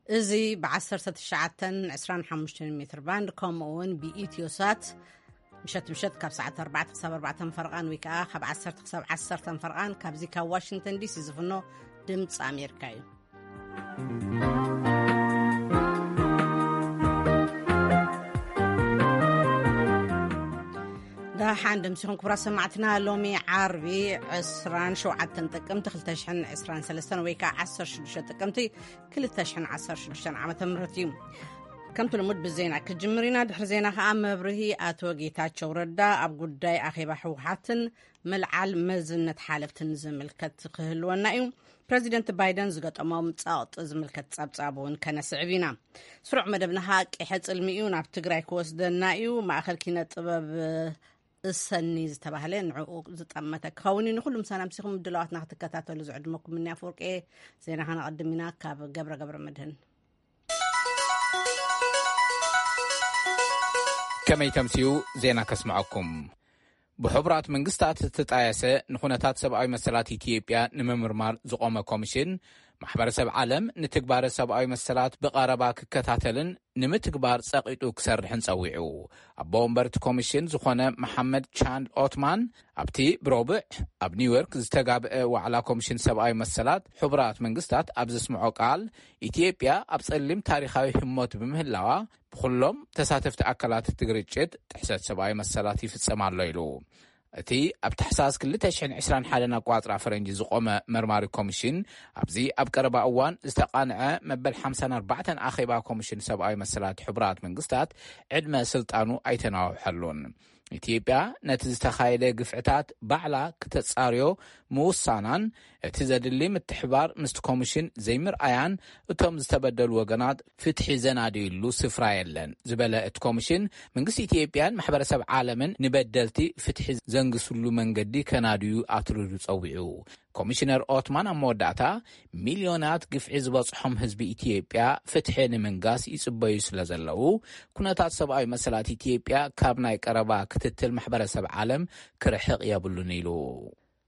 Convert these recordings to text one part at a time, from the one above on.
እዙي ب1925 متر باند كمون بإيتيوسات مشت كاب ساعة 4 حساب 4 فرقان ويكا خب 10 حساب 10 فرقان كابزي كا واشنطن دي سي زفنو دمص أمريكايو دا حاندم سيخون كبرا سمعتنا لومي عربي 27 تقمت 2023 ويكا 16 تقمتي كل 2016 عام تمرتيو كمت لمد بالزينة كجمرينا دحر زينة خام مبرهي آتو جيتاتشو ردا أب قداي أخيبا حوحاتن ملعال مزنة حالف تنزم الكتقهل ونائيو بريزيدنت بايدن زغط أمام تصاوت زم الكتصابون كان سعبينا سرع مدبنا هاك إحدث المئيون عب تقراي كوس دنائيو ما أخل كينا طباب السني زتبهلين عقوق زتأمتك خوني نخلو مسانا مسيخم الدلوات ناخد الكتاتو لزعد مكم مني أفورك إيه زينا هانا قدمينا كاب قبر مدهن كما يتمسيو زينا كسمعكم بحبرات منقستات تتعيسة نخونتات سبعي مسالات إثيوبيا نممرمار زقوم كوميشن محبر سب عالم نتكبار سبعي مسالات بقاربا كتاتلن نمتكبار ساقيتو كسرحن سويعو أبومبرت كوميشن زخونة محمد تشاند أوتمان أبتي بروبع أب نيويورك زتقاب وعلى كوميشن سبعي مسالات حبرات منقستات أبز اسمعو قال إثيوبيا أبصلم تاريخاوي هموت بمهلاوا بخلهم تساتفت أكلات التقريتشت تحسات سبعي مسالاتي في السمار ليلو أتي أبتحساس كل تشحن 20 حالنا قواطر فرنجي زقوم مرماري كوميشن أبزي أبقربا أوان استقانع مبل 54 أخيبا كوميشن سبعي مسالات حبرات من قستات عدما سلطانو أيتناو حلون إثيوبيا نتزتخايلة قفعتات بعلا كتتصاريو موصانان تزدلي متحبار مست كوميشن زي مرأيان وتم زتبدل وقنات فتح زنادي اللو سفرايلن زبالة كوميشن من قس إثيوبيان محبر سب عالمن نبدلتي فتح زنقسلو منقدي كناديو آترودو تصويعو كوميشنر أوتمان أموداتا مليونات قفع زباصحهم حزب إثيوبيا فتحين منقاس يصبايو سلازلو كناتات سبعي مسالات إثيوبيا كابناي قربا كتتل محبر سب عالم كرحق يابلو نيلو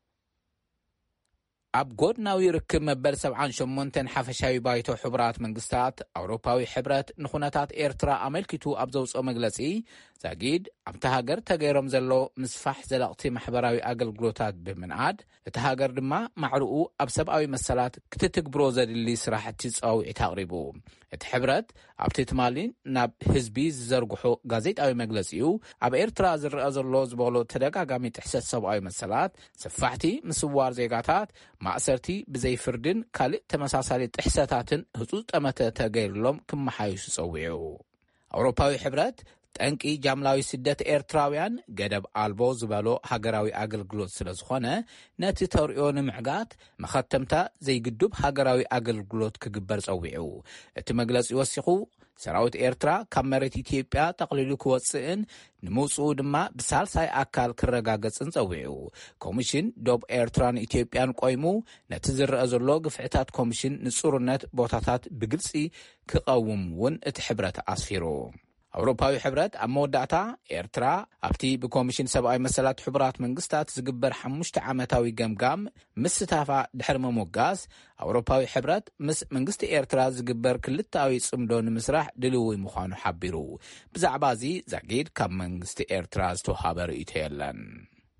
أب قدناو يركب مبال 78 حفشاوي بايتو حبرات منقستات أوروباوي حبرات نخونتات إيرترا أملكتو أبزوص أمقلسي زاقيد أم تهاجر تغيرم زلو مسفح زلقتي محبراوي أقلقلوتات بمنعاد تهاجر دما معروقو أب سبعوي مسالات كتتكبرو زد اللي سراحتي تصاوي تقريبو اتحبرت أب تتمالين ناب هزبي زرقحو غازيت أوي مقلسيو أب إيرترا زر أزرلو زبولو تدقا قامي تحسس سبعوي مسالات سفحتي مسوار زيقاتات مأسرتي بزي فردن كالي تمساسالي تحساتاتن هزوز أمتا تغيرلوم كم حايش صويعو أوروباوي حبرات تنكي جاملاوي سدت إيرتراويان قدب آلبو زبالو هاقراوي أقلقلوت سلازخونة ناتي توريون معقات مختمتا زي قدوب هاقراوي أقلقلوت كقبر صويعو اتمقلس يوسيقو سراوت إيرترا كاميرت إثيوبيا تقليلو كواتسئن نموصو دما بسالساي أكال كرقاقصن صويعو كوميشن دوب إيرتران إثيوبيان قويمو نتزر أزرلو قفعتات كوميشن نصورنات بوتاتات بقلسي كقومون اتحبرت أصفيرو أوروباوي حبرات أموداتا إيرترا أبتي بكوميشن سبعي مسالات حبرات منقستات زقبر 5 عامتاوي قمقام مستافا دحر مموقاس أوروباوي حبرات منقست إيرترا زقبر كلتاوي صمدون مسرح دلوي مخانو حبيرو بزعبازي زاقيد كم منقست إيرترا زتوهابر إيتيلن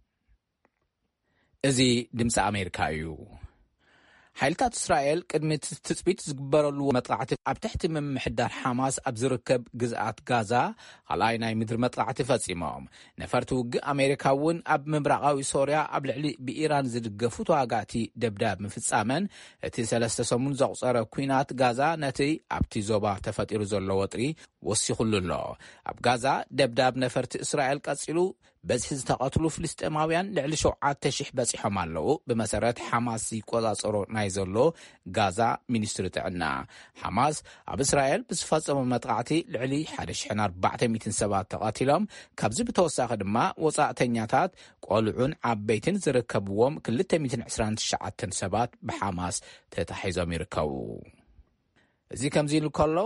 إزي دمس أمريكايو حيلتات إسرائيل قدمت تثبيت زقبرلو مطلعات أب تحت من محدار حماس أب زركب جزءات غازا على ناي مدر مطلعات فاصيمهم نفرتو أمريكاون أب مبرقاوي سوريا أب لعلي بإيران زدقفوت واقعتي دبداب من فتصامن اتي 3 سمون زغصر كوينات غازا نتي أب تيزوبا تفاتيرو زلو وطري وسيخلو الله أب غازا دبداب نفرت إسرائيل قصيلو بس تقاتلو فلسطيناويان لعل شوعات تشح بصحهم الله بمسارات حماس يقوصرو نايزلو غازا مينستر تعنا حماس اب اسرائيل بصفصم مطقعتي لعلي 1400 سبات تقاتلهم كابز بتوساخ دما وصاعتنياتات قولعون عبيتن زركبوم 229 سبات بحماس تتحيزو يركبو زي كمزين كله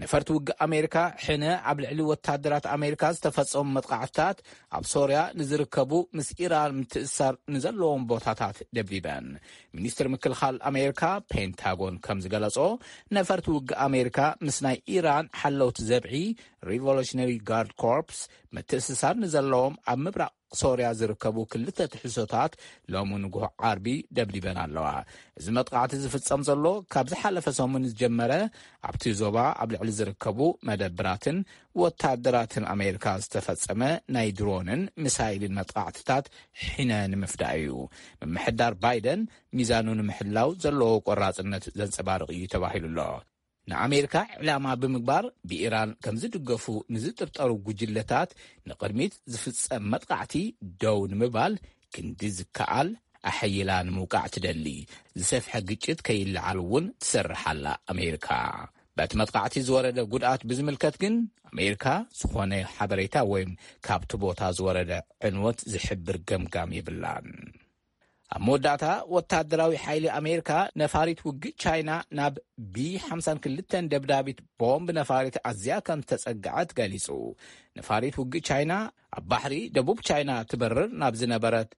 نفرت وق أمريكا حين عبل علو وتعدرات أمريكا استفصهم مطقعتات عب سوريا نزركبو مس إيران متأثر نزلهم بوتاتات دبليبان منيستر مكلخال أمريكا بنتاغون كمز قلصو نفرت وق أمريكا مسناي إيران حلوت زبعي Revolutionary Guard Corps متأسسار نزلهم عب مبرع سوريا زركبو كلتا تحسوتات لومو نقوه عربي دبليبان اللوها زمت قاعت زفت سمزلو كابز حالة فسومن زجمرة عبتي زوبا عبل علي زركبو مدبراتن وتعدراتن أمريكا استفتصمه نايدرونن مسائل مطقعتات حين مفدعيو من محدار بايدن ميزانون محلاو زلو قرازنت زنصبارقي تباحيل الله نأمريكا علامة بمقبار بإيران كم زدقفو نزتبطارو ججلتات نقرميت زفتصم مطقعتي دون مبال كندز كعال أحيلان موقع تدلي زسفح قجت كي العلون تسرح على أمريكا بات مطقعتي زوارد قدعات بزملكتكن أمريكا سخواني حبريتا ويم كابتبوتا زوارد عنوات زحبر قمقام يبلان موداتا وتعدراوي حيلي أمريكا نفاريت وقت تشاينا ناب B52 دبدابيت بومب نفاريت أزيا كان تسقعت قاليسو نفاريت وقت تشاينا بحري دبوب تشاينا تبرر ناب زنبرت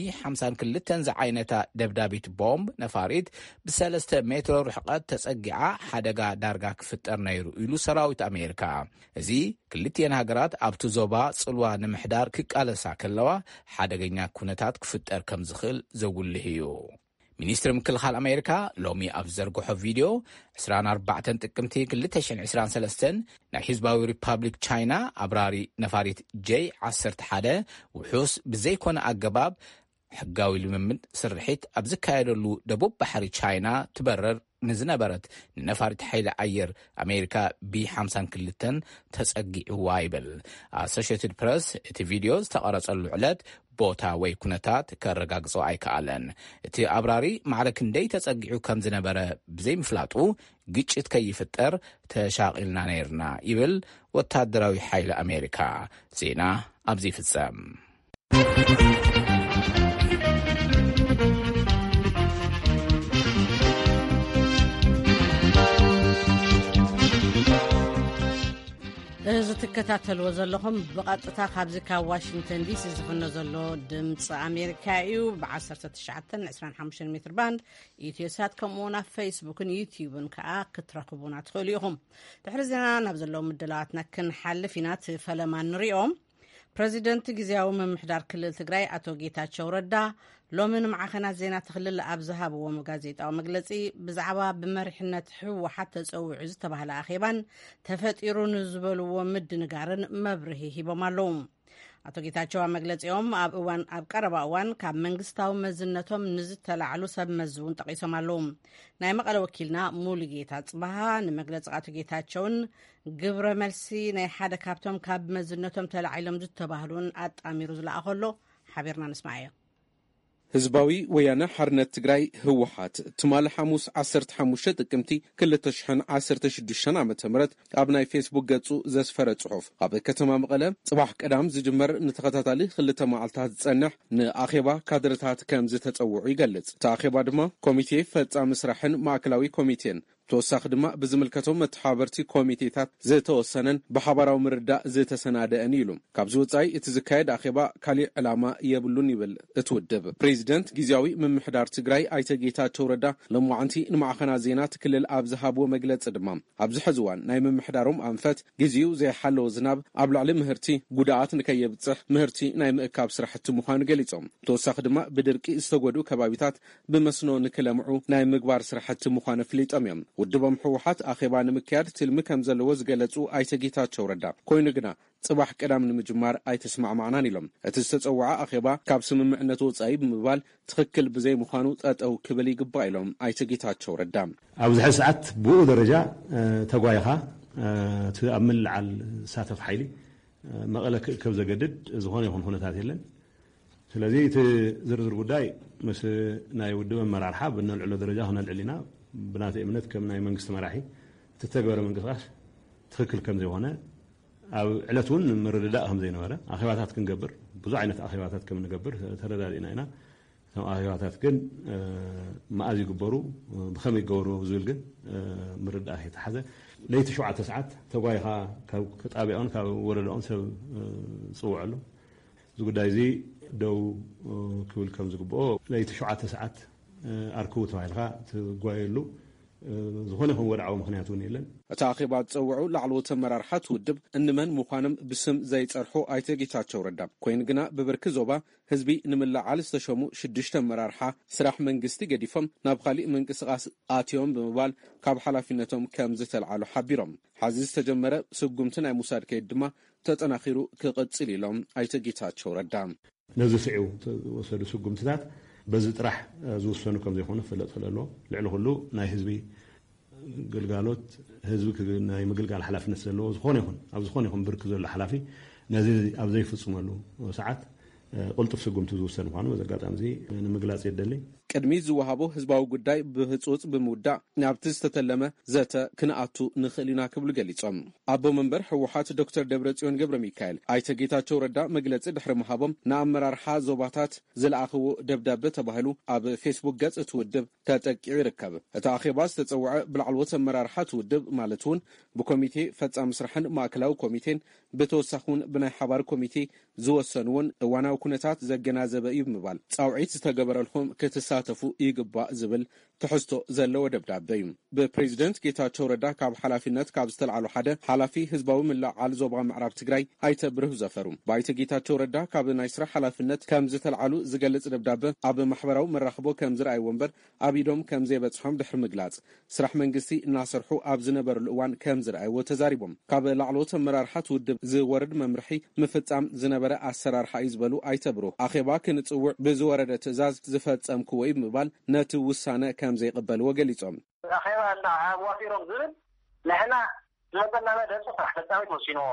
B52 زعينتا دبدابيت بومب نفاريت بسلسة متر رحقات تسقع حدقا دارقا كفتر نيرو إلو سراويت أمريكا زي كلتين هاقرات أبتو زوبا صلوا نمحدار كالسا كلوا حدقينا كونتات كفتر كم زخل زوول لهيو منيستر مكلخال أمريكا لومي أفزرقوحو فيديو 24 تقمتي كلتشن 23 نا حزباوي ريبابليك تشاينا أبراري نفاريت جي 11 وحوس بزيكون أقباب حقاوي لممن سرحيت أبزكايدلو دبوب بحري تشاينا تبرر نزنبرت نفارت حيل عير أمريكا B52 تسقي وايبل Associated Press اتي فيديوز تقرص اللعلات بوتا ويكونتات كرقاقصو عيكالن اتي أبراري معرك ندي تسقعو كم زنبرة بزي مفلاتو قيشت كيفتر تشاقلنا نيرنا يبل وتادراوي حيل أمريكا زينا أبزي في السام تكتاتلو زلهم بقطتا خابزكا واشنطن دي سي زفنو زلو دمص امريكا يو ب10 تشعتن 25 متر باند يتيسات كمونا فيسبوكن يوتيوبن كا كتركبونا تخليهم تحرزنا نبزلو مدلاتنا كنحلفينات فلما نريهم بريزيدنت غزياو ممحدار كلل تግራይ አቶ ጌታቸው ረዳ ሎምን ማዕኸና ዜና ተخلل ኣብዝሃብ ወመጋዜጣው መግለጺ ብዛዕባ ብመሪሕነት ሕወሓት ተጸውዑ ዝተባህለ ኣኼባን ተፈጢሩን ዝበልዎ ምድንጋርን መብርሂ ሂቦማለው አቶ ጌታቸው መግለጺኦም ኣብ ቀረባ እዋን ካብ መንግስታዊ መዝነቶም ንዝተላዕሉ ሰብ መዝውን ጠቂሶማለው ናይ መቐለ ወኪልና ሙሉጌታ ጽባሃ ንመግለጺ አቶ ጌታቸውን ግብረ መልሲ ናይ ሓደ ካብቶም ካብ መዝነቶም ተላዕሎም ዝተባህሉን ኣጣሚሩ ዝለኣኸሎ ሓቢርና ንስማዓዮ ህዝባዊ ወያነ ሓርነት ትግራይ ህወሓት ትማል ሐሙስ 15 ጥቅምቲ 2016 ዓመተ ምህረት ኣብ ናይ ፌስቡክ ገጹ ዘስፈረ ጽሑፍ ኣብ ከተማ መቐለ ጽባሕ ቀዳም ዝጅመር ንተኸታታሊ 2 መዓልታት ዝጸንሕ ንኣኼባ ካድረታት ከም ዝተጸውዑ ይገልጽ። ተኣኼባ ድማ ኮሚቴ ፈጻሚ ስራሕን ማእከላዊ ኮሚቴን ተወሳኺ ድማ ብዝምልከቶም መተሓበርቲ ኮሚቴታት ዝተወሰነን ብሓባራዊ ምርዳእ ዝተሰናደአን ኢሉ ካብዚ ወጻኢ እቲ ዝካየድ ኣኼባ ካሊእ ዕላማ የብሉን ይብል እቲ ውድብ ፕሬዚደንት ጊዜያዊ ምምሕዳር ትግራይ ኣይተ ጌታቸው ረዳ ለማዓንቲ ንማዕኸና ዜና ትክልል ኣብ ዝሃብዎ መግለጺ ድማ ኣብዚ ሕዚ እዋን ናይ ምምሕዳሮም ኣንፈት ግዚኡ ዘይሓለወ ዝናብ ኣብ ላዕሊ ምህርቲ ጉዳኣት ንከየብፅሕ ምህርቲ ናይ ምእካብ ስራሕቲ ምዃኑ ገሊፆም ተወሳኺ ድማ ብድርቂ ዝተጎድኡ ከባቢታት ብመስኖ ንክለምዑ ናይ ምግባር ስራሕቲ ምዃኑ ፍሊጦም እዮም ውድቦም ሕወሓት ኣኼባ ንምክያድ ትልሚ ከም ዘለዎ ዝገለጹ ኣይተ ጌታቸው ረዳ ኮይኑ ግና ጽባሕ ቀዳም ንምጅማር ኣይተስማዕማዕናን ኢሎም እቲ ዝተጸውዐ ኣኼባ ካብ ስምምዕነት ወጻኢ ብምባል ትኽክል ብዘይ ምዃኑ ጠጠው ክብል ይግባእ ኢሎም ኣይተ ጌታቸው ረዳ ኣብዚ ሕዚ ሰዓት ብኡ ደረጃ ተጓይኻ እቲ ኣብ ምልዓል ሳተፍ ሓይሊ መቐለ ክእከብ ዘገድድ ዝኾነ ይኹን ኩነታት የለን ስለዚ እቲ ዝርዝር ጉዳይ ምስ ናይ ውድብ ኣመራርሓ ብነልዕሎ ደረጃ ክነልዕል ኢና بنات إمنت كم ناي منقص مراحي تتجبر منقص تخكل كم زي هنا أو علتون مرداءهم زي نورة أخواتات كن جبر بزعينة أخواتات كم نجبر ترداد إنا أخواتات كن ما أزي جبروا بخمي جورو زولجن مرداء هي تحذر ليت 7 ساعات تጓይኻ ከጣቢያውን ካብ ወረዳውን ሰብ ጽውዕሉ ዝጉዳይ እዚ ደው ክብል ከም ዝግብኦ ለይቲ 7 ሰዓት ኣርክቡ ተባሂልካ ትጓየሉ ዝኾነ ይኹን ወድዓዊ ምክንያት እውን የለን እታ ኣኼባ ዝፀውዑ ላዕለዎት ኣመራርሓ ትውድብ እንመን ምዃኖም ብስም ዘይፀርሑ ኣይተ ጌታቸው ረዳ ኮይኑ ግና ብብርኪ ዞባ ህዝቢ ንምልዓል ዝተሸሙ 6 ኣመራርሓ ስራሕ መንግስቲ ገዲፎም ናብ ካሊእ ምንቅስቃስ ኣትዮም ብምባል ካብ ሓላፊነቶም ከም ዝተልዓሉ ሓቢሮም ሓዚ ዝተጀመረ ስጉምቲ ናይ ሙሳድ ከይድ ድማ ተጠናኺሩ ክቕፅል ኢሎም ኣይተ ጌታቸው ረዳ ነዚ ስዒው ወሰዱ ስጉምትታት በዚ ጥራሕ ዝውሰኑ ከም ዘይኾኑ ፍለጥ ስለሎ ልዕሊ ኩሉ ናይ ህዝቢ ግልጋሎት ህዝቢ ናይ ምግልጋል ሓላፍነት ዘለዎ ዝኾነ ይኹን ኣብ ዝኾነ ይኹን ብርክ ዘሎ ሓላፊ ነዚ ኣብ ዘይፍጽመሉ ሰዓት ቁልጡፍ ስጉምቲ ዝውሰን ምዃኑ በዘጋጣሚ እዚ ንምግላጽ የደሊ ቅድሚ ዝወሃቦ ህዝባዊ ጉዳይ ብህጹጽ ብምውዳእ ናብቲ ዝተተለመ ዘተ ክንኣቱ ንኽእል ኢና ክብሉ ገሊጾም ኣቦ መንበር ሕወሓት ዶክተር ደብረጽዮን ገብረ ሚካኤል ኣይተ ጌታቸው ረዳ መግለጺ ድሕሪ ምሃቦም ንኣመራርሓ ዞባታት ዝለኣኽዎ ደብዳቤ ተባሂሉ ኣብ ፌስቡክ ገጽ ትውድብ ተጠቂዑ ይርከብ እቲ ኣኼባ ዝተጸውዐ ብላዕለዎት ኣመራርሓ ትውድብ ማለት እውን ብኮሚቴ ፈጻሚ ስራሕን ማእከላዊ ኮሚቴን ብተወሳኺ ብናይ ሓባር ኮሚቴ ዝወሰንውን እዋናዊ ኩነታት ዘገናዘበ እዩ ብምባል ጻውዒት ዝተገበረልኩም ክትሳተፉ ይግባእ ዝብል ትሕዝቶ ዘለዎ ደብዳቤ እዩ ብፕሬዚደንት ጌታቸው ረዳ ካብ ሓላፊነት ካብ ዝተልዓሉ ሓደ ሓላፊ ህዝባዊ ምልዓል ዞባ ምዕራብ ትግራይ ኣይተ ብርህ ዘፈሩ ባይተ ጌታቸው ረዳ ካብ ናይ ስራሕ ሓላፊነት ከም ዝተልዓሉ ዝገልጽ ደብዳቤ ኣብ ማሕበራዊ መራኽቦ ከም ዝረኣይ ወንበር ኣብ ኢዶም ከም ዘይበጽሖም ድሕሪ ምግላጽ ስራሕ መንግስቲ እናሰርሑ ኣብ ዝነበረሉ እዋን ከም ዝረኣይዎ ተዛሪቦም ካብ ላዕለዎት ኣመራርሓ ትውድብ ዝወርድ መምርሒ ምፍጻም ዝነበረ ኣሰራርሓ እዩ ዝበሉ ኣይተብሩ ኣኼባ ክንጽውዕ ብዝወረደ ትእዛዝ ዝፈጸምክዎ እዩ ብምባል ነቲ ውሳነ ከም ዘይቅበልዎ ገሊጾም ኣኼባ ዋፊሮም ዝብል ንሕና ዝነበርና መደብ ስራሕ ፈጻሚ ተወሲንዎ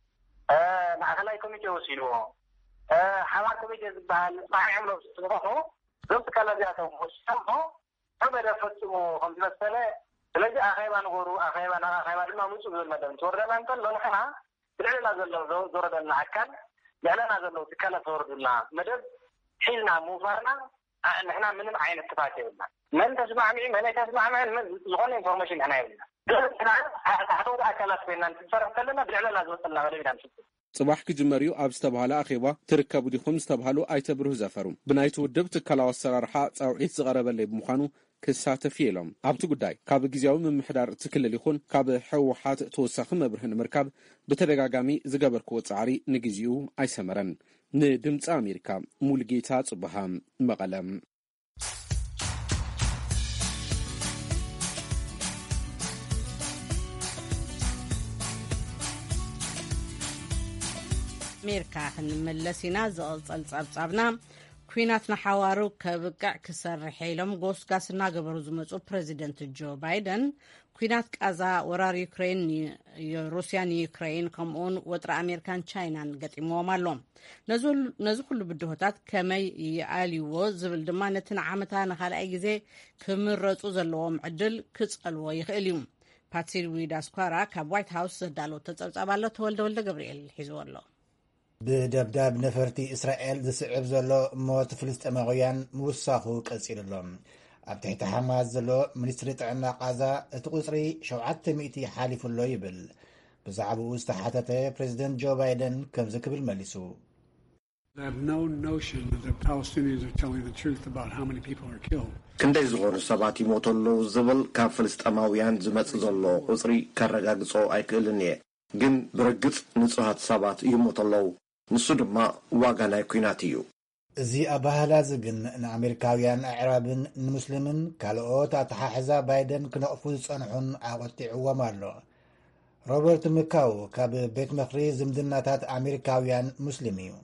ማእከላይ ኮሚቴ ወሲንዎ ሓባር ኮሚቴ ዝበሃል ማዕምሎ ዝትኾኑ ዞም ትካላት እዚኣቶም ወሲኖሞ መደብ ፈጽሙ ከም ዝመሰለ ስለዚ ኣኼባ ንገሩ ኣኼባ ድማ ምፁ ዝብል መደብ እንትወርደና እንተሎ ንሕና ብልዕልና ዘሎ ዝወረደልና ኣካል ልዕልና ዘሎ ትካላት ዝወርዱልና መደብ ሒዝና ምውፋርና ንሕና ምንም ዓይነት ጥፋት የብልና መን ተስማዕሚዑ መን ተስማዕምዐ ዝኾነ ኢንፎርሜሽን ንሕና የብልና ታሕተወደ ኣካላት ኮይና ንትሰርሕ ከለና ብልዕልና ዝወፅልና መደብ ኢና ንስጥ ጽባሕ ክጅመር እዩ ኣብ ዝተባሃለ ኣኼባ ትርከቡ ዲኹም ዝተባሃሉ ኣይተብርህ ዘፈሩ ብናይ ትውድብ ትካላዊ ኣሰራርሓ ጻውዒት ዝቐረበለይ ብምዃኑ ክሳተፍ ኢሎም ኣብቲ ጉዳይ ካብ ግዜያዊ ምምሕዳር ትክልል ይኹን ካብ ሕወሓት ተወሳኺ መብርህ ንምርካብ ብተደጋጋሚ ዝገበርክዎ ጻዕሪ ንግዚኡ ኣይሰመረን ንድምፂ ኣሜሪካ ሙልጌታ ጽቡሃ መቐለም ኣሜሪካ ክንመለስ ኢና ዝቕፅል ጸብጻብና ኩናት ናሓዋሩ ከብቅዕ ክሰርሕ ኢሎም ጎስጋስ እናገበሩ ዝመፁ ፕሬዚደንት ጆ ባይደን ኩናት ቃዛ ወራር ዩክሬን ሩስያን ዩክሬን ከምኡውን ወጥሪ ኣሜሪካን ቻይናን ገጢሞዎም ኣሎ ነዚ ኩሉ ብድሆታት ከመይ ይኣልይዎ ዝብል ድማ ነቲ ንዓመታ ንኻልኣይ ግዜ ክምረፁ ዘለዎም ዕድል ክጸልዎ ይኽእል እዩ ፓትሲ ዊዳስኳራ ካብ ዋይት ሃውስ ዘዳለወ ተጸብጻብ ኣሎ ተወልደ ገብርኤል ሒዝዎ ኣሎ ብደብዳብ ነፈርቲ እስራኤል ዝስዕብ ዘሎ ሞት ፍልስጤማውያን ምውሳኹ ቀፂሉሎም ኣብ ትሕቲ ሓማስ ዘሎ ሚኒስትሪ ጥዕና ቃዛ እቲ ቁፅሪ 700 ሓሊፉሎ ይብል ብዛዕባኡ ዝተሓተተ ፕሬዚደንት ጆ ባይደን ከምዚ ክብል መሊሱ ክንደይ ዝኾኑ ሰባት ይሞተሉ ዝብል ካብ ፍልስጤማውያን ዝመጽእ ዘሎ ቁፅሪ ከረጋግጾ ኣይክእልን እየ ግን ብርግጽ ንጹሃት ሰባት ይሞተለው ንሱ ድማ ዋጋ ናይ ኩናት እዩ እዚ ኣባህላ ዝግን ንኣሜሪካውያን ኣዕራብን ንሙስሊምን ካልኦት ኣተሓሕዛ ባይደን ክነቕፉ ዝጸንሑን ኣቆጢዕዎም ኣሎ ሮበርት ምካው ካብ ቤት ምኽሪ ዝምድናታት ኣሜሪካውያን ሙስሊም እዩ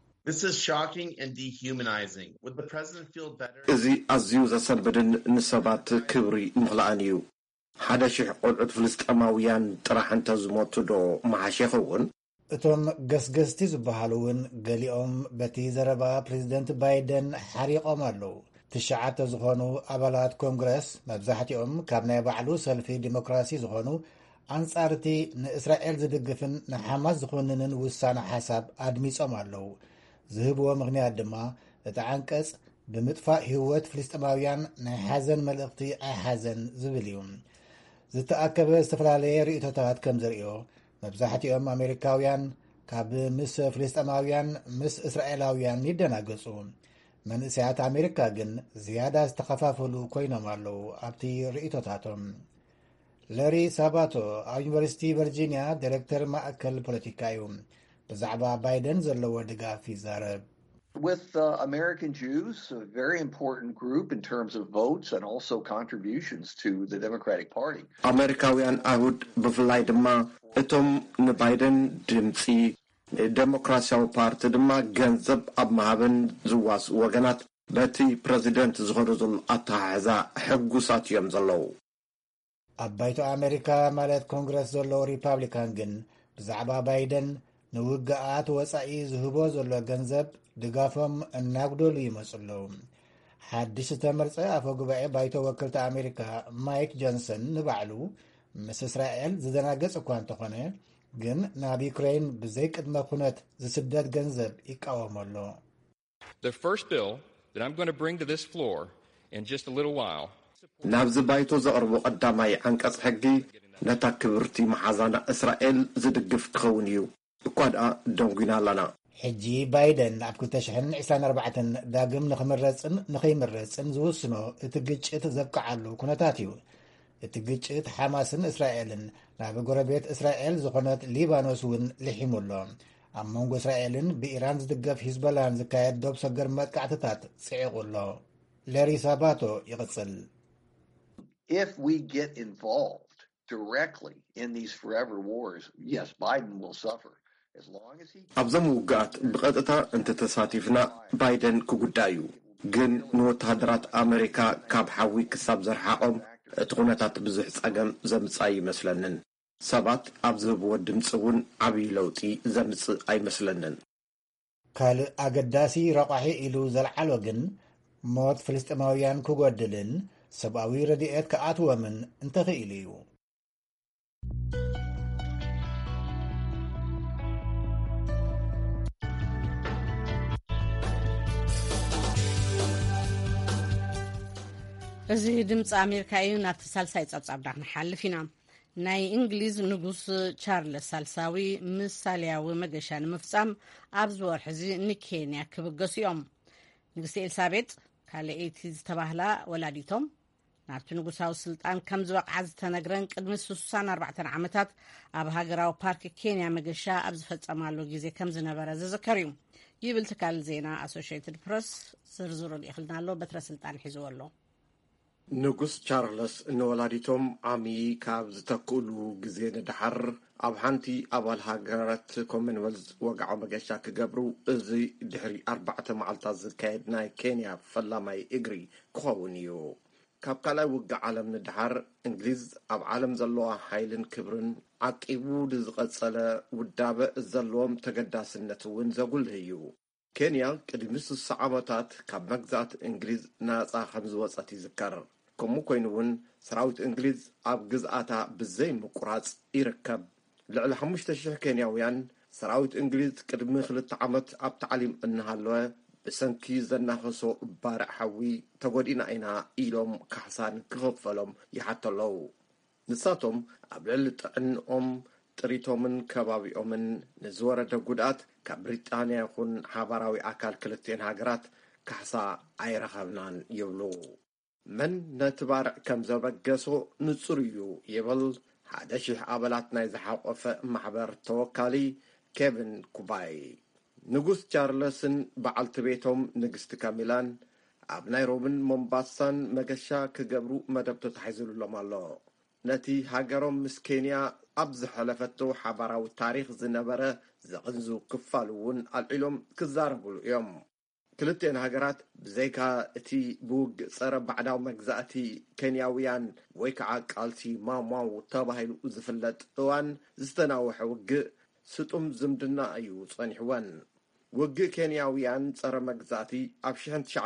እዚ ኣዝዩ ዘሰንብድን ንሰባት ክብሪ ምኽላእን እዩ 1,000 ቆልዑት ፍልስጤማውያን ጥራሕ እንተዝሞቱ ዶ መሓሽ ይኸውን እቶም ገስገስቲ ዝበሃሉ እውን ገሊኦም በቲ ዘረባ ፕሬዚደንት ባይደን ሓሪቖም ኣለዉ 9 ዝኾኑ ኣባላት ኮንግረስ መብዛሕትኦም ካብ ናይ ባዕሉ ሰልፊ ዲሞክራሲ ዝኾኑ ኣንጻርቲ ንእስራኤል ዝድግፍን ንሓማስ ዝኹንንን ውሳነ ሓሳብ ኣድሚፆም ኣለዉ ዝህብዎ ምኽንያት ድማ እቲ ዓንቀጽ ብምጥፋእ ህይወት ፍልስጤማውያን ናይ ሓዘን መልእኽቲ ኣይሓዘን ዝብል እዩ ዝተኣከበ ዝተፈላለየ ርእቶታት ከም ዘርእዮ መብዛሕትኦም ኣሜሪካውያን ካብ ምስ ፍልስጥማውያን ምስ እስራኤላውያን ይደናገጹ። መንእሰያት ኣሜሪካ ግን ዝያዳ ዝተኸፋፈሉ ኮይኖም ኣለዉ ኣብቲ ርእቶታቶም። ለሪ ሳባቶ ኣብ ዩኒቨርሲቲ ቨርጂንያ ዲሬክተር ማእከል ፖለቲካ እዩ። ብዛዕባ ባይደን ዘለዎ ድጋፍ ይዛረብ። With American Jews, a very important group in terms of votes and also contributions to the Democratic Party. Amerikawian Ahud biflay ድማ እቶም ንባይደን ድምፂ ዴሞክራሲያዊ ፓርቲ ድማ ገንዘብ ኣብ ማህበን ዝዋስ ወገናት በቲ ፕሬዚደንት ዝኸዱ ዘሎ ኣተሓሕዛ ሕጉሳት እዮም ዘለዉ። ኣብ ባይቶ ኣሜሪካ ማለት ኮንግረስ ዘለዎ ሪፓብሊካን ግን ብዛዕባ ባይደን ንውግኣት ወፃኢ ዝህቦ ዘሎ ገንዘብ ድጋፎም እናጉደሉ ይመጽለው። ሓድሽ ዝተመርጸ ኣፈ ጉባኤ ባይቶ ወክልቲ ኣሜሪካ ማይክ ጆንሰን ንባዕሉ ምስ እስራኤል ዝደናገጽ እኳ እንተኾነ ግን ናብ ዩክሬን ብዘይ ቅድመ ኩነት ዝስደድ ገንዘብ ይቃወመሎ። The first bill that I'm going to bring to this floor in just a little while. ናብዚ ባይቶ ዘቕርቡ ቀዳማይ አንቀጽ ሕጊ ነታ ክብርቲ መሓዛና እስራኤል ዝድግፍ ክኸውን እዩ እኳ ደኣ ደንጉና ኣለና። ሕጂ ባይደን ኣብ 2024 ዳግም ንኽምረጽን ንኸይምረጽን ዝውስኖ እቲ ግጭት ዘብቅዓሉ ኩነታት እዩ። እቲ ግጭት ሓማስን እስራኤልን ናብ ጎረቤት እስራኤል ዝኾነት ሊባኖስ እውን ልሒሙሎ። ኣብ መንጎ እስራኤልን ብኢራን ዝድገፍ ሂዝቦላን ዝካየድ ዶብ ሰገር መጥቃዕትታት ጽዒቑሎ። ለሪ ሳባቶ ይቕጽል። If we get involved directly in these forever wars, yes, Biden will suffer. As long as he ኣብዞም ውግኣት ብቐጥታ እንተተሳቲፍና ባይደን ክጉዳዩ ግን ንወተሃደራት ኣሜሪካ ካብ ሓዊ ክሳብ ዘርሓቖም እቲ ኩነታት ብዙሕ ጸገም ዘምጽእ ይመስለንን። ሰባት ኣብ ዝህብዎ ድምፂ እውን ዓብዪ ለውጢ ዘምጽእ ኣይመስለንን። ካልእ ኣገዳሲ ረቋሒ ኢሉ ዘለዓሎ ግን ሞት ፍልስጥማውያን ክጐድልን ሰብኣዊ ረድኤት ከኣትወምን እንተኽኢሉ እዩ። እዚ ድምፂ ኣሜሪካ እዩ። ናብቲ ሳልሳይ ጸብጻብና ክንሓልፍ ኢና። ናይ እንግሊዝ ንጉስ ቻርልስ ሳልሳዊ ምሳልያዊ መገሻ ንምፍጻም ኣብ ዝወርሒ እዚ ንኬንያ ክብገሱ እዮም። ንግስቲ ኤልሳቤጥ ካልአይቲ ዝተባህላ ወላዲቶም ናብቲ ንጉሳዊ ስልጣን ከም ዝበቕዓ ዝተነግረን ቅድሚ 64 ዓመታት ኣብ ሃገራዊ ፓርክ ኬንያ መገሻ ኣብ ዝፈጸማሉ ግዜ ከም ዝነበረ ዝዝከር እዩ ይብል ትካል ዜና ኣሶሺየትድ ፕሬስ ዝርዝሩ ይኽልና ኣሎ። በትረ ስልጣን ሒዝዎ ኣሎ። ንጉስ ቻርልስ ንወላዲቶም ዓሚዪ ካብ ዝተክእሉ ግዜ ንድሓር ኣብ ሓንቲ ኣባል ሃገራት ኮመንዌልዝ ወግዓዊ መገሻ ክገብሩ እዚ ድሕሪ 4 መዓልታት ዝካየድ ናይ ኬንያ ፈላማይ እግሪ ክኸውን እዩ። ካብ ካልኣይ ውግእ ዓለም ንድሓር እንግሊዝ ኣብ ዓለም ዘለዋ ሓይልን ክብርን ዓቂቡ ዝቐጸለ ውዳበ ዘለዎም ተገዳስነት እውን ዘጉልህ እዩ። ኬንያ ቅድሚ 60 ዓመታት ካብ መግዛእቲ እንግሊዝ ናጻ ከም ዝወፀት ይዝከር። ከምኡ ኮይኑ እውን ሰራዊት እንግሊዝ ኣብ ግዝኣታ ብዘይ ምቁራጽ ይርከብ። ልዕሊ 5,000 ኬንያውያን ሰራዊት እንግሊዝ ቅድሚ 2 ዓመት ኣብ ታዕሊም እናሃለወ ብሰንኪ ዘናኸሶ ባርዕ ሓዊ ተጎዲና ኢና ኢሎም ካሕሳን ክኸፈሎም ይሓተለው። ንሳቶም ኣብ ልዕሊ ጥዕንኦም ጥሪቶምን ከባቢኦምን ንዝወረደ ጉድኣት ካብ ብሪጣንያ ይኹን ሓባራዊ ኣካል ክልቴን ሃገራት ካሕሳ ኣይረኸብናን ይብሉ። መን ነቲ ባርዕ ከም ዘበገሶ ንጹር እዩ ይብል 1,000 ኣባላት ናይ ዝሓቆፈ ማሕበር ተወካሊ ኬቪን ኩባይ። ንጉስ ቻርልስን በዓልቲ ቤቶም ንግስቲ ካሚላን ኣብ ናይሮብን ሞምባሳን መገሻ ክገብሩ መደብ ተታሒዙሎም ኣሎ። ነቲ ሃገሮም ምስ ኬንያ ኣብ ዝሓለፈቶ ሓባራዊ ታሪክ ዝነበረ ዘቕንዙ ክፋል እውን ኣልዒሎም ክዛረብሉ እዮም። ክልቴን ሃገራት ብዘይካ እቲ ብውግእ ጸረ ባዕዳዊ መግዛእቲ ኬንያውያን ወይ ከዓ ቃልሲ ማሟው ተባሂሉ ዝፍለጥ እዋን ዝተናወሐ ውግእ ስጡም ዝምድና እዩ ጸኒሕወን። ውግእ ኬንያውያን ጸረ መግዛእቲ ኣብ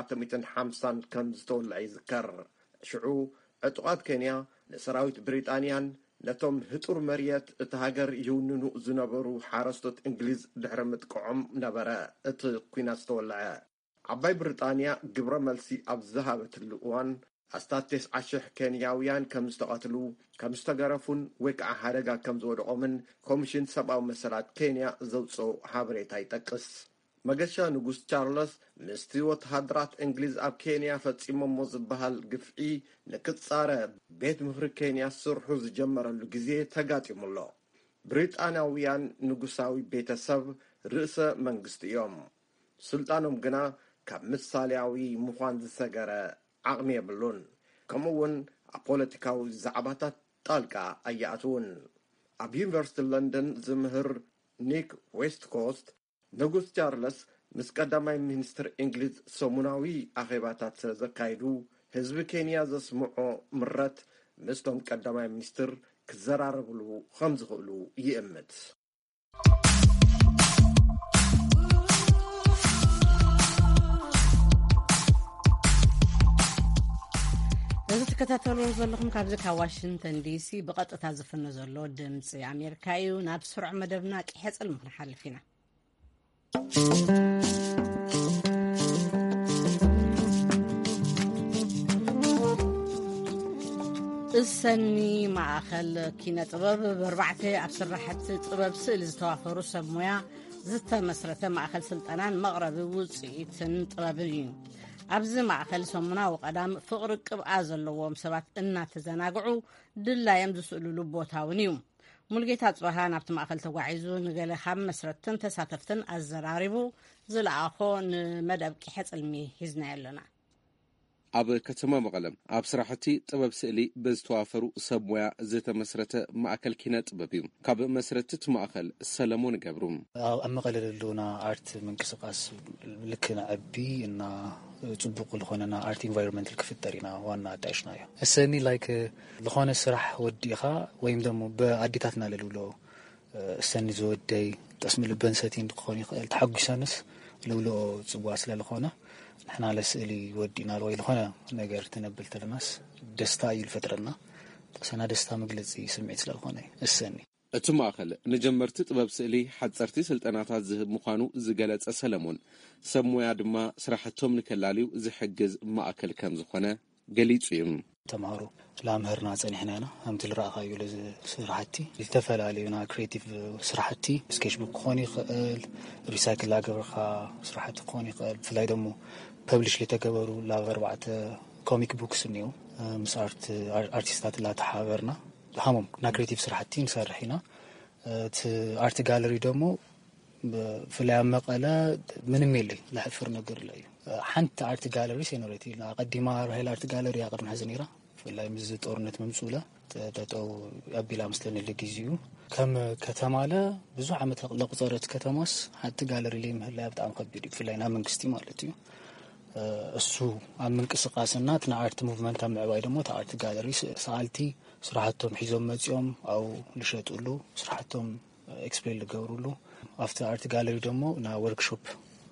1950 ከም ዝተወልዐ ይዝከር። ሽዑ ዕጡቓት ኬንያ ንሰራዊት ብሪጣንያን ነቶም ህጡር መርየት እቲ ሃገር ይውንኑ ዝነበሩ ሓረስቶት እንግሊዝ ድሕሪ ምጥቅዖም ነበረ እቲ ኩናት ዝተወልዐ። ዓባይ ብሪጣንያ ግብረ መልሲ ኣብ ዝሃበትሉ እዋን ኣስታቴስ 10 ኬንያውያን ከም ዝተቐትሉ ከም ዝተገረፉን ወይ ከዓ ሓደጋ ከም ዝወድቖምን ኮሚሽን ሰብኣዊ መሰላት ኬንያ ዘውፅኦ ሓበሬታ ይጠቅስ። መገሻ ንጉስ ቻርለስ ምስቲ ወተሃደራት እንግሊዝ ኣብ ኬንያ ፈጺሞሞ ዝበሃል ግፍዒ ንክጻረ ቤት ምክሪ ኬንያ ስርሑ ዝጀመረሉ ግዜ ተጋጢሙሎ። ብሪጣንያውያን ንጉሳዊ ቤተሰብ ርእሰ መንግስቲ እዮም። ስልጣኖም ግና ካብ ምሳሌያዊ ምዃን ዝሰገረ ዓቕሚ የብሉን። ከምኡውን ኣብ ፖለቲካዊ ዛዕባታት ጣልቃ ኣያእትውን። ኣብ ዩኒቨርሲቲ ለንደን ዝምህር ኒክ ዌስት ኮስት ንጉስ ቻርለስ ምስ ቀዳማይ ሚኒስትር እንግሊዝ ሰሙናዊ ኣኼባታት ስለ ዘካይዱ ህዝቢ ኬንያ ዘስምዖ ምረት ምስቶም ቀዳማይ ሚኒስትር ክዘራረብሉ ከም ዝኽእሉ ይእምት። እዚ ተከታተልዎ ዘለኹም ካብዚ ካብ ዋሽንግተን ዲሲ ብቐጥታ ዝፍነ ዘሎ ድምፂ ኣሜሪካ እዩ። ናብ ስሩዕ መደብና ቂሕፅል ምክንሓልፍ ኢና። እሰኒ ማእኸል ኪነ ጥበብ ብኣርባዕተ ኣብ ስራሕቲ ጥበብ ስእሊ ዝተዋፈሩ ሰብ ሞያ ዝተመስረተ ማእኸል ስልጠናን መቕረቢ ውፅኢትን ጥበብን እዩ። ኣብዚ ማእኸል ሰሙናዊ ቀዳም ፍቕሪ ቅብኣ ዘለዎም ሰባት እናተዘናግዑ ድላዮም ዝስእልሉ ቦታ እውን እዩ። ሙልጌታ ጽባሃ ናብቲ ማእኸል ተጓዒዙ ንገለ ካብ መስረትን ተሳተፍትን ኣዘራሪቡ ዝለኣኾ ንመደብ ቂሕፅልሚ ሒዝና ኣለና። ኣብ ከተማ መቐለም ኣብ ስራሕቲ ጥበብ ስእሊ ብዝተዋፈሩ ሰብ ሞያ ዝተመስረተ ማእከል ኪነ ጥበብ እዩ። ካብ መስረቲ እቲ ማእከል ሰለሞን ገብሩ ኣብ መቐለ ዘለውና ኣርት ምንቅስቃስ ልክ ንዕቢ እና ጽቡቕ ዝኾነና ኣርት ኢንቫይሮንመንታል ክፍጠር ኢና ዋና ኣዳይሽና እዩ። እሰኒ ላይክ ዝኾነ ስራሕ ወዲኻ ወይም ደሞ ብኣዲታትና ለልብሎ እሰኒ ዝወደይ ጠስሚ ልበን ሰቲን ክኾን ይኽእል ተሓጒሰንስ ልብሎ ጽቡቕ ስለዝኾነ ንሕና ለስእሊ ወዲና ወይ ዝኾነ ነገር ትነብል ተለናስ ደስታ እዩ ልፈጥረና ጠሰና ደስታ መግለጺ ስምዒት ስለዝኾነ እሰኒ እቲ ማእኸል ንጀመርቲ ጥበብ ስእሊ ሓጸርቲ ስልጠናታት ዝህብ ምዃኑ ዝገለጸ ሰለሞን ሰብ ሞያ ድማ ስራሕቶም ንከላልዩ ዝሕግዝ ማእከል ከም ዝኾነ ገሊጹ እዩ። ተማሃሩ ላምህርና ጸኒሕና ኢና ከምቲ ዝረኣኻዮ ለዚ ስራሕቲ ዝተፈላለዩና ክሪኤቲቭ ስራሕቲ ስኬችቡክ ክኾን ይኽእል ሪሳይክል ላገበርካ ስራሕቲ ክኾን ይኽእል ብፍላይ ደሞ ፐብሊሽ ዝተገበሩ ላብ 4 ኮሚክ ቡክስ እኒው ምስ ኣርቲስታት ላተሓበርና ሃሞም ና ክሪኤቲቭ ስራሕቲ ንሰርሕ ኢና። እቲ ኣርት ጋለሪ ደሞ ብፍላይ ኣብ መቐለ ምንም የለይ ዝሕፍር ነገር እዩ። ሓንቲ ኣርት ጋለሪ ሴኖሬቲ ኢልና ቀዲማ ራሄል ኣርት ጋለሪ ቅድሚ ሕዚ ነይራ ብፍላይ ምስ ጦርነት መምፅኡለ ጠጠው ኣቢላ ምስለኒ ለጊዜኡ ከም ከተማለ ብዙሕ ዓመት ለቁፀረት ከተማስ ሓንቲ ጋለሪ ላይ ምህላ በጣም ከቢድ እዩ ብፍላይ ናብ መንግስቲ ማለት እዩ። እሱ ኣብ ምንቅስቃስና ትና ኣርት ሙቭመንት ኣብ ምዕባይ ደሞ ታ ኣርት ጋለሪ ሰኣልቲ ስራሕቶም ሒዞም መፅኦም ኣው ልሸጡሉ ስራሕቶም ኤክስፕሌን ልገብሩሉ ኣብቲ ኣርት ጋለሪ ደሞ ና ወርክሾፕ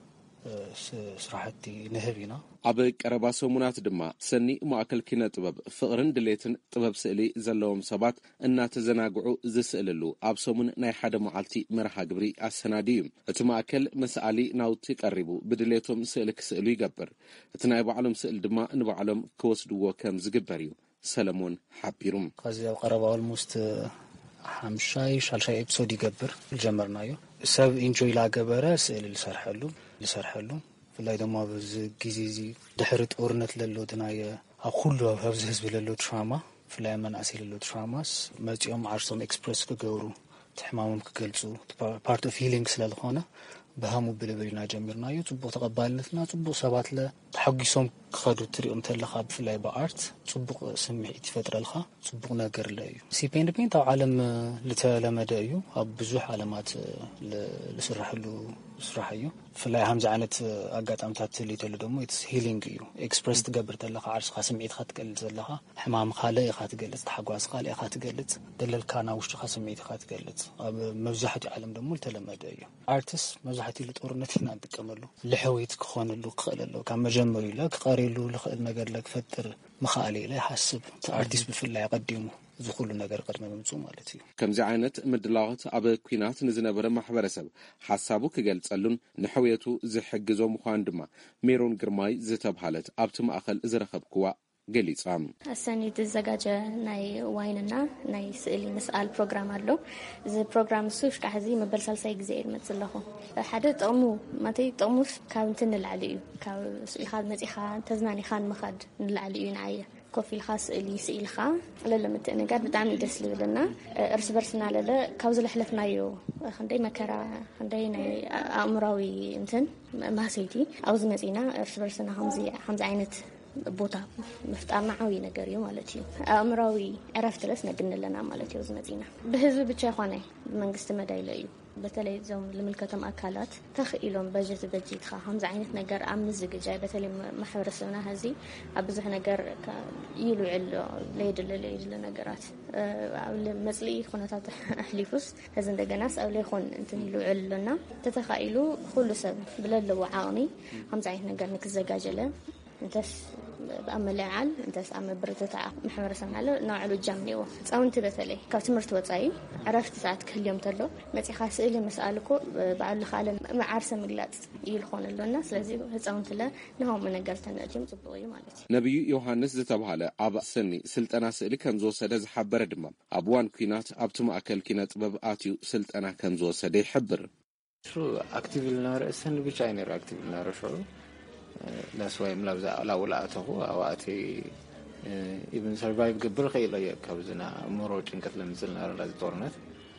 ስራሕቲ ንህብ ኢና። ኣብ ቀረባ ሰሙናት ድማ ሰኒ ማእከል ኪነ ጥበብ ፍቕርን ድሌትን ጥበብ ስእሊ ዘለዎም ሰባት እናተዘናግዑ ዝስእልሉ ኣብ ሰሙን ናይ ሓደ መዓልቲ መርሃ ግብሪ ኣሰናዲ እዩ። እቲ ማእከል መስኣሊ ናውቲ ቀሪቡ ብድሌቶም ስእሊ ክስእሉ ይገብር። እቲ ናይ ባዕሎም ስእሊ ድማ ንባዕሎም ክወስድዎ ከም ዝግበር እዩ ሰለሞን ሓቢሩ። ከዚ ኣብ ቀረባ ኦልሞስት 5-6 ኤፒሶድ ይገብር ጀመርናዮ ሰብ ኢንጆይ ላገበረ ስእሊ ልሰርሐሉ ፍላይ ደሞ ኣብዚ ግዜ እዚ ድሕሪ ጦርነት ለሎ ድናየ ኣብ ኩሉ ኣብዚ ህዝቢ ለሎ ትራማ ፍላይ መናእሰይ ለሎ ትራማስ መፅኦም ዓርሶም ኤክስፕረስ ክገብሩ ትሕማሞም ክገልጹ ፓርት ኦፍ ሂሊንግ ስለዝኾነ ብሃሙ ብልብልና ጀሚርናዮ ጽቡቕ ተቐባልነትና ጽቡቕ ሰባት ተሓጊሶም ክኸዱ ትሪኦም ተለኻ ብፍላይ ብኣርት ጽቡቕ ስምዒት ይፈጥረልኻ ጽቡቕ ነገር እዩ። ሲፔንድ ፔንት ኣብ ዓለም ዝተለመደ እዩ ኣብ ብዙሕ ዓለማት ዝስራሕሉ ስራሕ እዩ። ፍላይ ከምዚ ዓይነት ኣጋጣሚታት ልተሉ ደሞ ኢትስ ሂሊንግ እዩ። ኤክስፕረስ ትገብር ተለኻ ዓርስኻ ስምዒትካ ትገልጽ ዘለኻ ሕማም ካልእ ኢኻ ትገልጽ ተሓጓስ ካልእ ኢኻ ትገልጽ ደለልካ ናብ ውሽጥኻ ስምዒት ኢኻ ትገልጽ ኣብ መብዛሕትኡ ዓለም ደሞ ዝተለመደ እዩ። ኣርትስ መብዛሕትኡ ለጦርነት ኢና ንጥቀመሉ ልሕወት ክኾንሉ ክኽእለሉ ካብ መጀመሪያ ኢለ ክቐሪሉ ልኽእል ነገር ለክፈጥር ምኽኣል ኢለ ይሓስብ ኣርቲስት ብፍላይ ቀዲሙ ዝኹሉ ነገር ቅድመ መምፁ ማለት እዩ። ከምዚ ዓይነት ምድላዋት ኣብ ኩናት ንዝነበረ ማሕበረሰብ ሓሳቡ ክገልጸሉን ንሕውየቱ ዝሕግዞ ምዃን ድማ ሜሮን ግርማይ ዝተብሃለት ኣብቲ ማእኸል ዝረኸብክዋ ገሊጻ አሰኒ ተዘጋጀ ናይ ዋይንና ናይ ስእሊ መስአል ፕሮግራም አሎ እዚ ፕሮግራም ሱሽ ካሕዚ መበል ሳልሳይ ግዜ ይመጽለኹ ሓደ ጥቕሙ ማተይ ጥቕሙስ ካብ እንትን ንላዕሊ እዩ ካብ ስእሊኻ መጺኻ ተዝናኒኻን መኻድ ንላዕሊ እዩ ንዓየ ኮፍ ኢልኻ ስእሊ ስኢልኻ ለለምትእ ነገር ብጣዕሚ ደስ ልብልና እርስ በርስና ለለ ካብ ዝለሕለፍናዮ ክንደይ መከራ ክንደይ ናይ ኣእምራዊ እንትን ማሰይቲ ኣብዚ መጺና እርስ በርስና ከምዚ ዓይነት ቦታ መፍጣር ዓብዪ ነገር እዩ ማለት እዩ ኣእምራዊ ዕረፍቲ ለስ ነግንለና ማለት እዩ ዝመጺና ብህዝቢ ብቻ ይኾነ ብመንግስቲ መዳይለ እዩ በተለይ ዞም ልምልከቶም ኣካላት ተኽኢሎም በጀት በጀትኻ ከምዚ ዓይነት ነገር ኣብ ምዝግጃይ በተለይ ማሕበረሰብና ህዚ ኣብ ብዙሕ ነገር ይልውዕል ለይድለ ነገራት ኣብ መጽልኢ ኩነታት ኣሕሊፉስ ህዚ እንደገናስ ኣብ ለይኹን እንትን ይልውዕልና ተተኻኢሉ ኩሉ ሰብ ብለለዎ ዓቕሚ ከምዚ ዓይነት ነገር ንክዘጋጀለ እንተስ ኣመላዓል እንተስ ኣመብረተታ ማሕበረሰብና አለ ናውዕሉ ጃምኒዎ ጻውንቲ በተለይ ካብ ትምህርቲ ወጻኢ ዕረፍቲ ሰዓት ክህልዮም ተሎ መጺኻ ስእሊ መስኣልኮ በዓል ካለ መዓርሰ ምግላጽ ይልኾነሎና ስለዚ ጻውንቲ ለ ንሆም ነገር ተነጅም ጽቡቕ እዩ ማለት እዩ ነብዩ ዮሐንስ ዝተባሃለ ኣብ ሰኒ ስልጠና ስእሊ ከም ዝወሰደ ዝሓበረ ድማ ኣብ ዋን ኩናት ኣብቲ ማእከል ኪነ ጥበብ ኣትዩ ስልጠና ከም ዝወሰደ ይሕብር ኣክቲቭ ልነበረ ሰኒ ብቻ ይነር ኣክቲቭ ልነበረ ሽዑ لاسواي ملابزة على ولا أتوه أو أتي even survive قبل خيله كابزنا مروج إن كتلم زلنا على الدورنات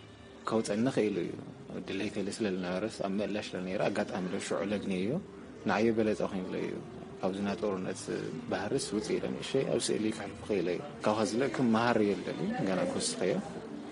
كوت أن خيله دلهي كلس للنارس أما ليش لنيرة قد أمر شو علقنيه نعيب بلد أخين ليه كابزنا دورنات بحرس وتيران شيء أو سئلي كحلف خيله كوهز لكم مهار يلدلي جانا كوس خيا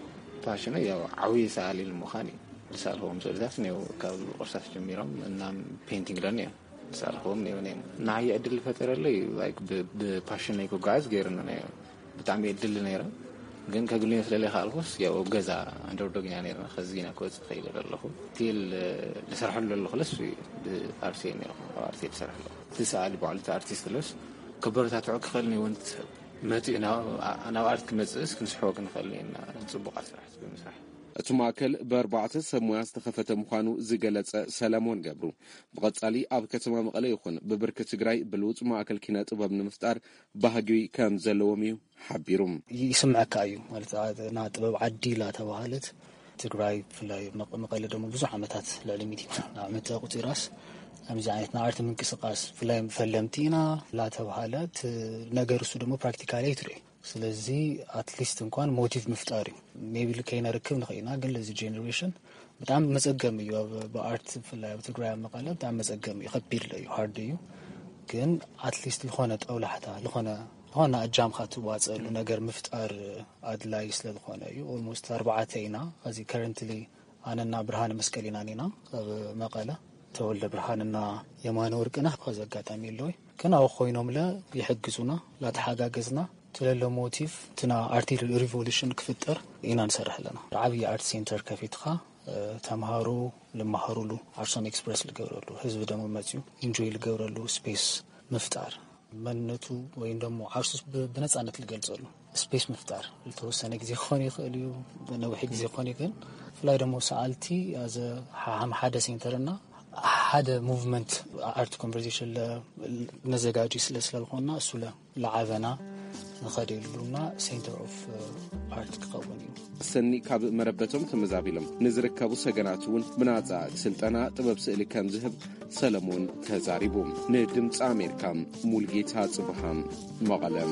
فاشنا يا عويس على المخاني لسالهم زلزافني وكابل قصص جميلهم إنهم painting لنيه سالهم نيونين نعي أدل فترة لي like the passion يكو guys غيرنا نيو بتعمل أدل نيرة جن كقولين سلالي خالص يا وجزا عندو دقيقة نيرة خزينة كويس خيل الله تيل لسرح له خلص في أرسين يا أرسي بسرح له تسأل بعض أرتيست لس كبرت هتعك خلني وانت ما تي أنا وعرت كمزس كنسحوك نخلينا نصبق على سرح بمسرح እቱማከል በርባዕተ ሰሙያ ዝተኸፈተ ምዃኑ ዝገለጸ ሰለሞን ገብሩ ብቐጻሊ ኣብ ከተማ መቐለ ይኹን ብብርኪ ትግራይ ብልውፅ ማእከል ኪነ ጥበብ ንምፍጣር ባህጊ ከም ዘለዎም እዩ ሓቢሩም ይስምዐካ እዩ ማለት ና ጥበብ ዓዲላ ተባሃለት ትግራይ ፍላይ መቐለ ደሞ ብዙሕ ዓመታት ልዕሊ ዓመት ቁጢራስ ከምዚ ዓይነት ናዓርቲ ምንቅስቃስ ፍላይ ፈለምቲና ላ ተባሃለት ነገር እሱ ደሞ ፕራክቲካሊ ይትርኢ ስለዚ አትሊስት እንኳን ሞቲቭ መፍጣሪ ሜቢ ለከይና ረክብ ነኸይና ግን ለዚ ጄኔሬሽን በጣም መጸገም እዩ በአርት ፍላይ በትግራይ መቀለ በጣም መጸገም እዩ ከቢድ ለዩ ሃርድ እዩ ግን አትሊስት ለሆነ ጠውላህታ ለሆነ አጃም ኻቱ ዋጸሉ ነገር መፍጣር አድላይ ስለሆነ እዩ ኦልሞስት 4 ኢና እዚ ከረንትሊ አነና ብርሃን መስቀሊና ነና መቀለ ተወልደ ብርሃንና የማነ ወርቅና ከዘጋጣሚ ለይ ከናው ኮይኖም ይሕግዙና ላተሓጋገዝና تلالو موتيف تنا ارتي ريفولوشن كفتر إنا نسرح لنا عبي ارت سنتر كفيتخا تمهارو لمهارولو ارسون اكسبرس لغورلو حزب دمو ماتيو انجوي لغورلو سبيس مفتار منتو وين دمو عرسوس بنصانت لغلصلو سبيس مفتار لتوسنه غزي خوني خليو بنوحي غزي خوني كن فلاي دمو سالتي از حام حدا سنترنا حدا موفمنت ارت كونفرزيشن نزغاجي ስለልኾና እሱ ለዓበና نخديلونا سنتر اوف ارت كقوني سني كاب مربتهم تمزابيلم نزركبو سغناتون مناصا سلطنا طبب سئل كم ذهب سلمون تزاريبوم ندمص امريكام مولጌታ ጽبحام مقلم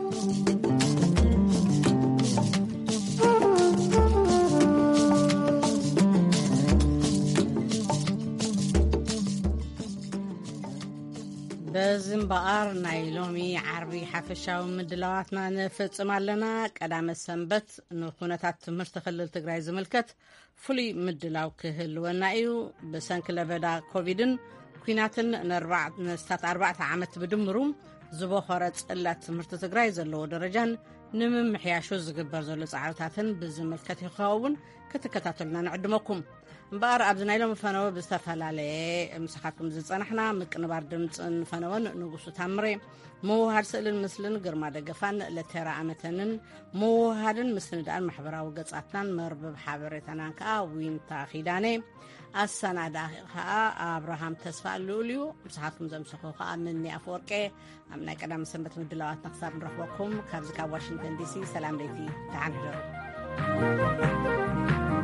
بزنبار نايلومي عربي حفشاو مدلواتنا نفصم لنا قدام السنبت نخونتات تمرت خلل تግራይ ዝምልከት ፍሉይ ምድላው ክህልወና እዩ በሰንክ ለበዳ ኮቪድን ኩናትን ንስታት 4 ዓመት ብድምሩ ዝበኸረ ጽላት ትምህርቲ ትግራይ ዘለዎ ደረጃን ንምምሕያሹ ዝግበር ዘሎ ጻዕርታትን ብዝምልከት ይኸውን ክትከታተሉና ንዕድመኩም እምበር ኣብዚ ናይ ሎሚ ፈነወ ብዝተፈላለየ ምስኻትኩም ዝጸናሕና ምቅንባር ድምፅን ፈነወን ንጉሱ ታምሬ ምውሃድ ስእልን ምስልን ግርማ ደገፋን ለተራ ኣመተንን ምውሃድን ምስንዳን ማሕበራዊ ገጻትናን መርበብ ሓበሬታናን ከዓ ዊንታ ኺዳኔ ኣሰናዳ ከዓ ኣብርሃም ተስፋ ልኡልዩ ምስኻትኩም ዘምስኹ ከዓ ምኒ ኣፈወርቄ ኣብ ናይ ቀዳሚ ሰንበት ምድላዋት ክሳብ ንረኽበኩም ካብዚ ካብ ዋሽንግተን ዲሲ ሰላም ለይቲ ተሓንሕደሩ